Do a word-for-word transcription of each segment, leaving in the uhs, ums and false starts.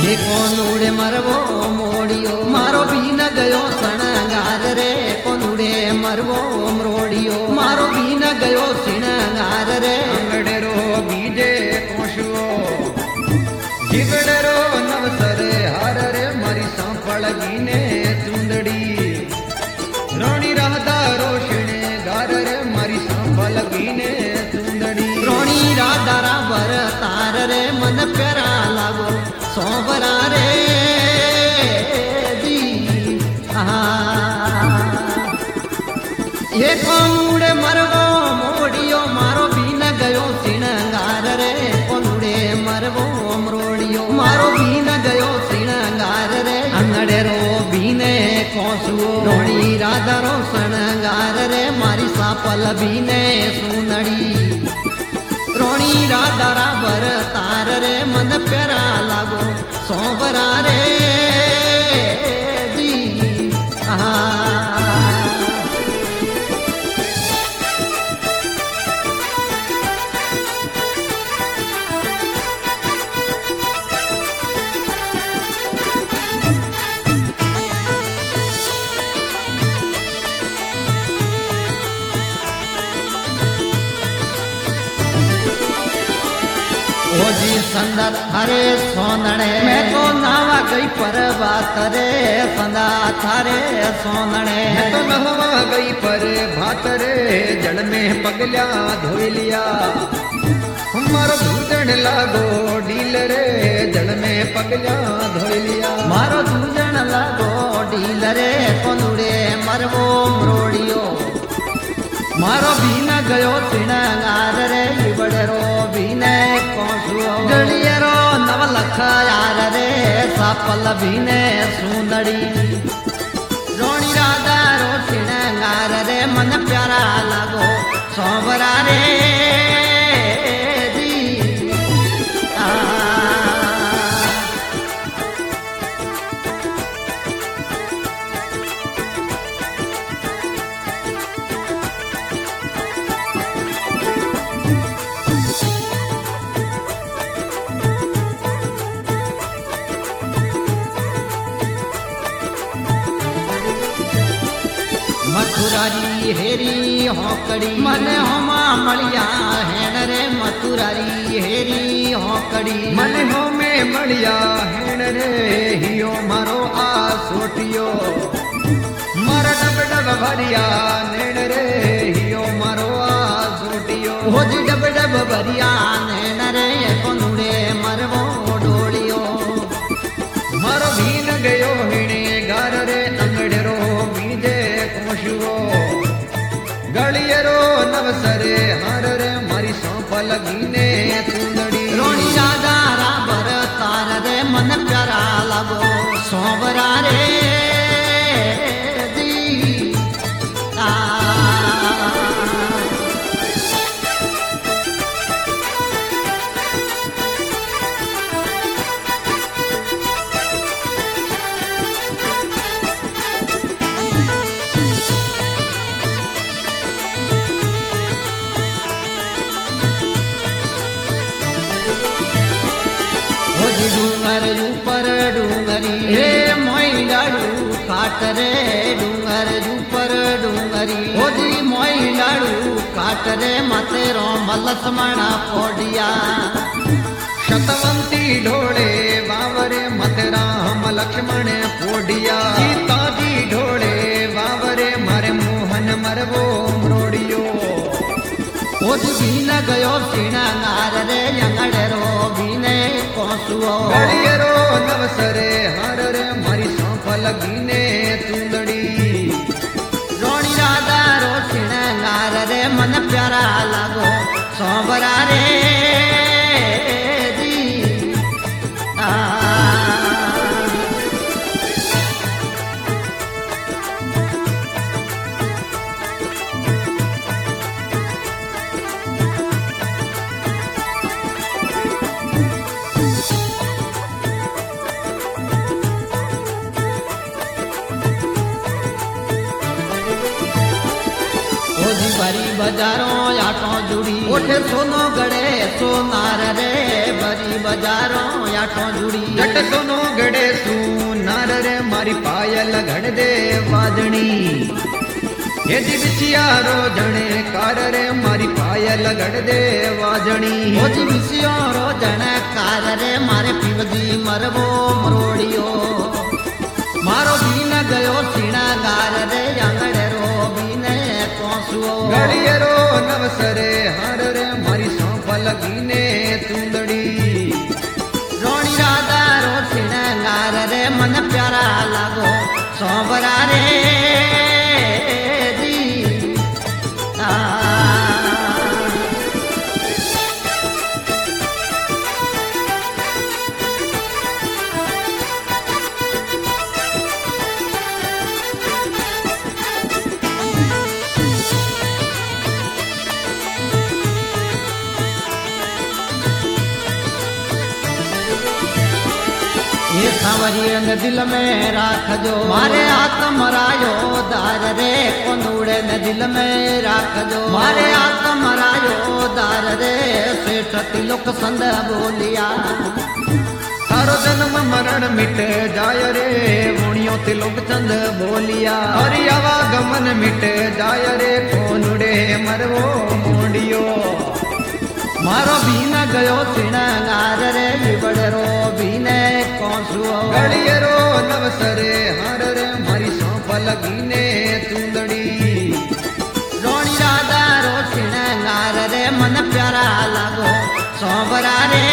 हे कोनुड़े मरवो मोड़ियो मारो भी न गयो सणगार रे कोनुड़े मरवो मोड़ियो मारो भी न गयो सणगार रे अंगड़ेरो बीजे कोशो जिगड़ेरो नवसरे हार रे मारी सांपड़ गीने चुंदड़ी रोणी राधा रोशने गार रे मारी सांपड़ गीने चुंदड़ी रोणी राधा राबर तार रे मन प्यारा लागो सोबरा रे दी ये कोनुड़े मरवो मोड़ियो मारो भी न गयो सिणगार रे कोनुड़े मरवो मोड़ियो मारो भी न गयो सिणगार रे अंगड़े रो भी ने कोसुओ रोणी राधा रो सणगार रे मारी सापल भी ने सुनड़ी रोणी राधा राबर तार रे मन प्यारा लागो सोबरा रे दी जी संदत हरे सोनड़े मैं तो नावा गई पर बात रे संदा थारे सोनड़े मैं तो नहवा गई पर भात रे जल में पगल्या धोई लिया हमारो दूजन लागो डील रे जल में पगल्या धोई लिया मारो दूजन लागो डील रे कोनुड़े मरवो मोड़ियो मारो भी न गयो सिणगार रे बड़ेरो भी ने कोसुओ गलियरो नवलख यार रे सापल भी ने सुंदड़ी रोणी राधा रो सिणगार रे मन प्यारा लागो सोबरा रे दी आ मथुरारी हेरी होकड़ी मन होमा मलिया हेण रे मथुरारी हेरी होकड़ी मन हो में मलिया हेण रे हियो मारो आ सोटियो मर डब डब भरिया नेण रे हियो मारो आ सोटियो हो जी डब डब भरिया नेण रे कोनुड़े मरवो डोलियो मारो भीन गयो हिणे गार रे अंगड़ेरो बीजे कोशुओ गलियरो नवसरे हार रे मारी सांपल गीने चुंदड़ी रोणी राधा राबर तार रे मन प्यारा लागो सोबरा रे दी आ डूंगर ऊपर डूंगरी हे मोई लाडू काट रे डूंगर ऊपर डूंगरी ओ जी मोई लाडू काट रे माते रो मलस मणा पोडिया शतवंती ढोले बावरे मते राम लक्ष्मण पोडिया सीता जी ढोले बावरे मारे मोहन मरवो मोड़ियो ओ जी भी न गयो सिणगार रे अंगड़े रो भी ने कोसुओ गलियरो नवसरे हार रे मारी सांपल गीने चुंदड़ी रोणी राधा रो सिणगार रे मन प्यारा लागो सोबरा रे दी आ होजी भरी बजारों आटो जुड़ी ओठे सोनो गड़े सोनार रे भरी बजारों आटो जुड़ी जट सोनो गड़े सोनार रे मारी पायल घड़ दे वादणी ये दिवसियारो जणे कार रे मारी पायल घड़ दे वाजणी होजी विसियारो जणे कार रे मारे पीवजी मरवो मरोड़ियो मारो बीन गयो सीणागार रे आंगड़े रो बीने कोसुओ गड़ियरो नवसरे हार रे मारी सौंपल बीने तुंदड़ी रोणी राधा रो सीणागार रे मन प्यारा लागो सोबरा रे दी आ ये सावरिये न दिल में राख जो मारे आत्म रायो दार रे कोनूड़े न दिल में राख जो मारे आत्म रायो दार रे सेठ तिलक संद बोलिया तारो जन्म मरण मिट जाय रे वोणियो तिलक चंद बोलिया हरि आवागमन मिट जाय रे कोनुड़े मरवो मोंडियो मारो बीन गयो सीणागार रे बड़रो बीने कोसुओ गड़ियरो नवसरे हार रे मारी सौंपल गीने तुंदड़ी रोणी राधा रो सीणागार रे मन प्यारा लागो सोबरा रे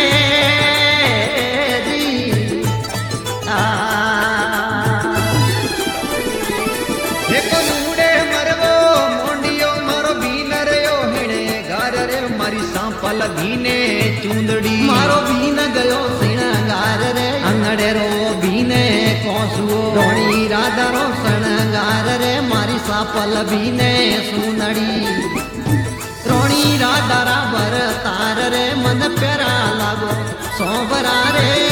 दी आ हे कोनुड़े मरवो मोंडियो मारो बीन रयो हिणे गार रे मारी सांपल गीने चूंदड़ी मारो बीन गयो सीणागार रे अंगड़े रो बीने कोसुओ रोणी राधा रो सीणागार रे मारी सापल बीने सुनड़ी रोणी राधा रा बर तार रे मन प्यारा लागो सोबरा रे